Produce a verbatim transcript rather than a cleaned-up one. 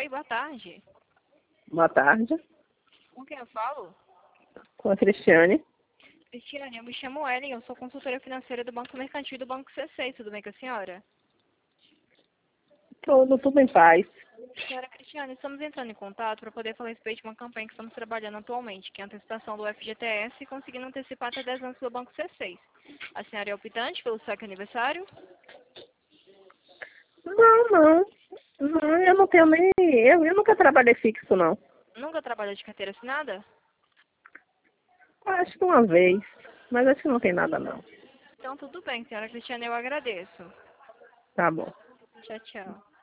Oi, boa tarde. Boa tarde, Com quem eu falo? com a Cristiane. Cristiane, eu me chamo Ellen, eu sou consultora financeira do Banco Mercantil e do Banco C seis, tudo bem com a senhora? Tudo, tudo em paz. Senhora Cristiane, estamos entrando em contato para poder falar a respeito de uma campanha que estamos trabalhando atualmente, que é a antecipação do F G T S e conseguindo antecipar até dez anos pelo Banco C seis. A senhora é optante pelo saque aniversário? Não, não. Não, eu não tenho nem. Eu, eu nunca trabalhei fixo, não. Nunca trabalhou de carteira assinada? Acho que uma vez. Mas acho que não tem nada, não. Então tudo bem, senhora Cristiane, eu agradeço. Tá bom. Tchau, tchau.